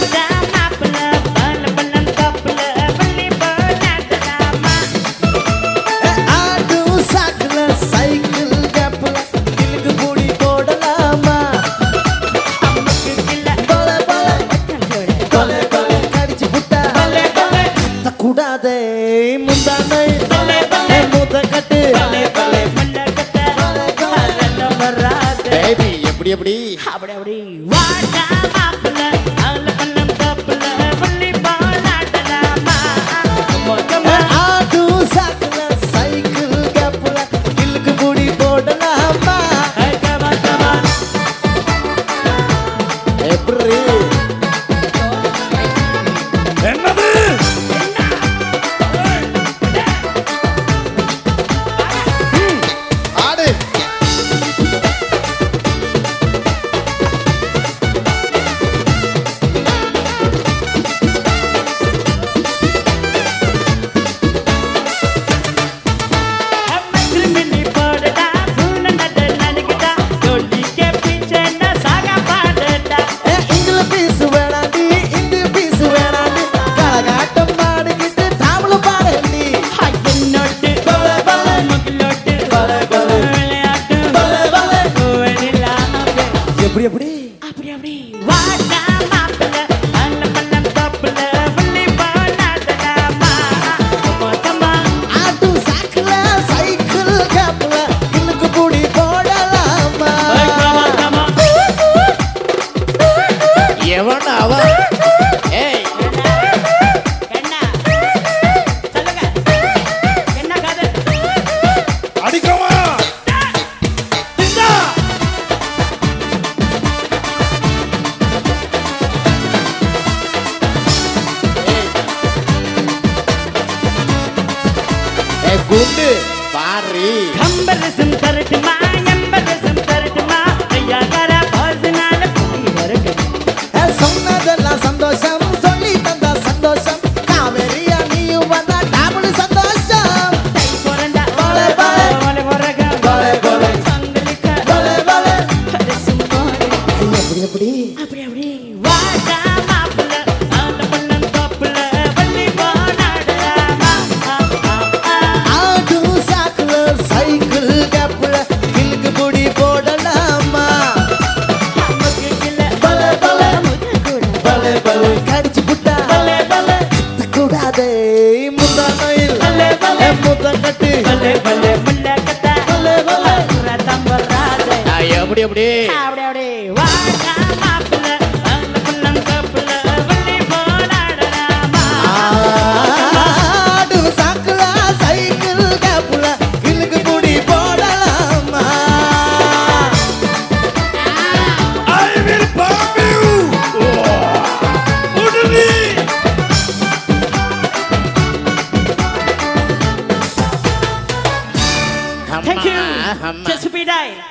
எப்படி அப்படி அப்படி வாடா மாப்பிள்ள அல பண்ணம் தப்புல வள்ளி பாலாடலாமா மொத்தமா ஆடு சாக்குல சைக்கிள் கேப்ல கில்லுக்கு முடி போடலாமா கமா கமா எப்படி என்னது ஆடு எப்படி எப்படி அப்படி அப்படி வாடா மாப்பிள்ள அல பண்ணம் தப்புல வள்ளி பாலாடலாமா மொத்தமா ஆடு சாக்குல சைக்கிள் கேப்ல கில்லுக்கு முடி போடலாமா கமா கமா எவன் அவ ஏய் என்ன சொல்லுங்க என்ன கதை அடிக்கமா குண்டு பாரி கம்பரசம் தரட்டுமா எம்பரசம் தரட்டுமா ஐயாக்கார பாசனால புடி வரட்டுமா சொன்னதெல்லாம் சந்தோஷம் சொல்லி தந்த சந்தோஷம் காவேரியா நீயும் வந்தா டபுள் சந்தோஷம் தை பொறந்தா பலே, பலே. ஒலே ஒரக பலே, பலே. சங்கலிக்க பலே, பலே. கரசும் போடு எப்படி எப்படி அப்படி அப்படி வாடா மாப்பிள்ள அல பண்ணம் தப்புல வள்ளி பாலாடலாமா ஆடு சாக்குல சைக்கிள் கேப்ல கில்லுக்கு முடி போடலாமா நமக்கு இல்ல பலே, பலே. கூட பலே பலே கடிச்சு புட்டா பலே பலே கூடாதே முந்தானையில் பலே, பலே. முத்தங்கட்டு பலே பலே முள்ளக்கட்ட பலே, பலே. ரத்தம் வராதே எப்படி எப்படி அப்படி அப்படி வாடா மாப்பிள்ள அல பண்ணம் தப்புல வள்ளி பாலாடலாமா ஆடு சாக்குல சைக்கிள் கேப்ல கில்லுக்கு முடி போடலாமா I will bomb you. உடனே Thank you. Just be die.